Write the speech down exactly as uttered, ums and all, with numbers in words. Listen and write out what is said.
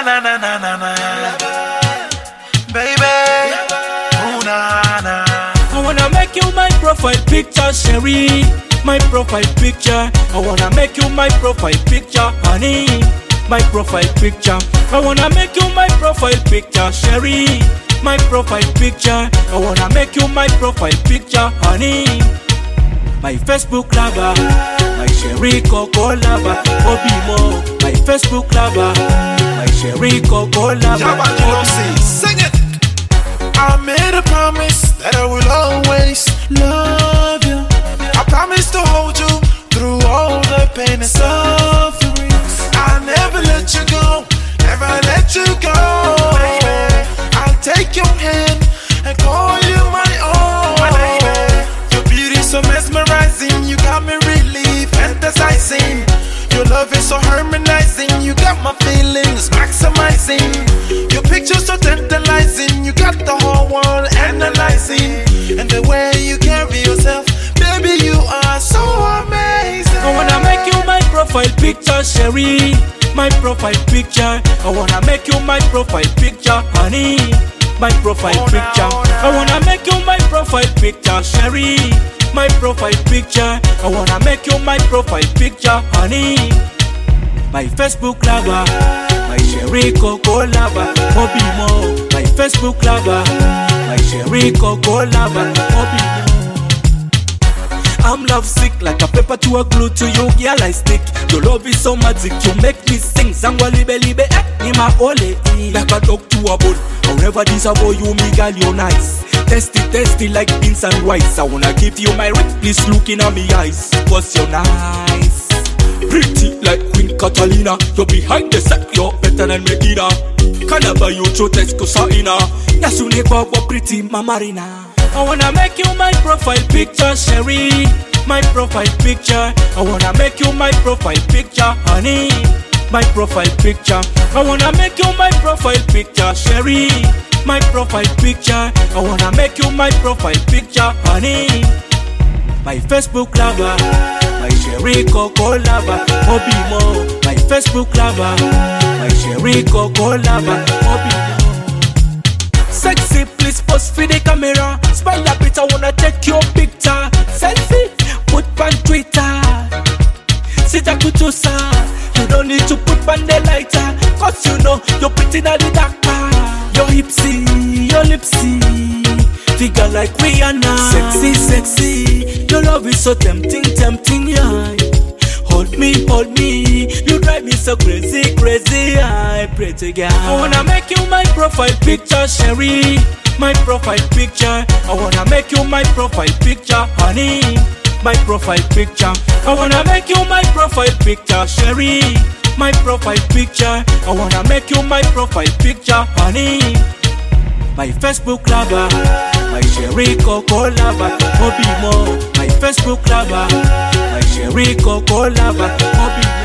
na na na na na, baby. Oh na na. I wanna make you my profile picture, Sherry. My profile picture. I wanna make you my profile picture, honey. My profile picture. I wanna make you my profile picture, Sherry. My profile picture. I wanna make you my profile picture, honey. My Facebook lover, my Sherry Coco lover, Obimo. My Facebook lover, my Sherry Coco lover, Obimo. Sing it. I made a promise that I will always love you. I promise to hold you through all the pain and sufferings. I'll never let you go, never let you go, baby. I'll take your hand and call you my own, baby. Your beauty's so mesmerizing, you got me really fantasizing. Your love is so harmonizing, you got my feelings maximizing. Your picture's so tantalizing, you got the whole world analyzing. And the way you carry yourself, baby, you are so amazing. I wanna make you my profile picture, Sherry. My profile picture. I wanna make you my profile picture, honey. My profile Oh, picture. now, now. I wanna make you my profile picture, Sherry. My profile picture. I wanna make you my profile picture, honey. My Facebook lover, my Sherry Coco lover, Obimo. My Facebook lover, my Sherry Coco lover, Obimo. I'm love sick like a pepper to a glue to you, girl I stick. Your love is so magic, you make me sing. Sangwa libe libe, eh, ni ma ole. Like a dog to a bull. However this about you, me girl, you're nice. Tasty, tasty like beans and rice. I wanna give you my ring, please look in me eyes. Cause you're nice. Pretty like Queen Catalina. You're behind the set, you're better than Medina. Can I buy you chotes kusaina? Yasune baba pretty mamarina. I wanna make you my profile picture, Sherry. My profile picture. I wanna make you my profile picture, honey. My profile picture. I wanna make you my profile picture, Sherry. My profile picture. I wanna make you my profile picture, honey. My Facebook lover, my Sherry Coco lover, Obimo. My Facebook lover, my Sherry Coco lover, Obimo. Sexy, please pose for the camera. Smile a bit, I wanna take your picture. Selfie, put on Twitter. Sit a kutusa. You don't need to put on the lighter. Cause you know you're pretty na the doctor. Your hipsy, your lipsy. Figure like Rihanna. Sexy, sexy. Your love is so tempting, tempting, yeah. Hold me, hold me. You drive me so crazy, crazy. I pray to God. I wanna make you my profile picture, Sherry. My profile picture. I wanna make you my profile picture, honey. My profile picture. I wanna make you my profile picture, Sherry. My profile picture. I wanna make you my profile picture, honey. My Facebook lover, my Sherry Coco lover, Obimo. My Facebook lover, my Sherry Coco lover, Obimo.